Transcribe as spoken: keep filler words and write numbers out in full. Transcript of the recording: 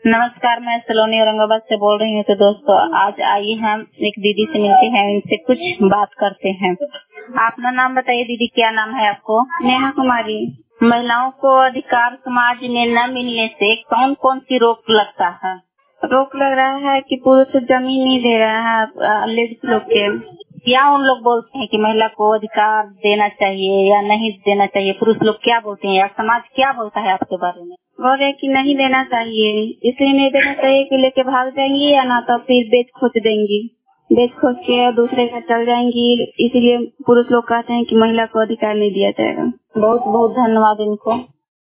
नमस्कार, मैं सलोनी औरंगाबाद से बोल रही हूँ। तो दोस्तों, आज आइए हम एक दीदी से मिलते हैं, इनसे कुछ बात करते हैं। अपना नाम बताइए दीदी, क्या नाम है आपको? नेहा कुमारी। महिलाओं को अधिकार समाज में न मिलने से कौन कौन सी रोक लगता है? रोक लग रहा है कि पुरुष जमीन नहीं दे रहा है लेडीज लोग के। क्या उन लोग बोलते हैं कि महिला को अधिकार देना चाहिए या नहीं देना चाहिए? पुरुष लोग क्या बोलते हैं या समाज क्या बोलता है आपके बारे में? बोल रहे कि नहीं देना चाहिए, इसलिए नहीं देना चाहिए कि लेके भाग जाएंगी या ना तो फिर बेच खोच देंगी, बेच खोच के दूसरे का चल जाएंगी। इसीलिए पुरुष लोग कहते हैं कि महिला को अधिकार नहीं दिया जाएगा। बहुत बहुत धन्यवाद इनको।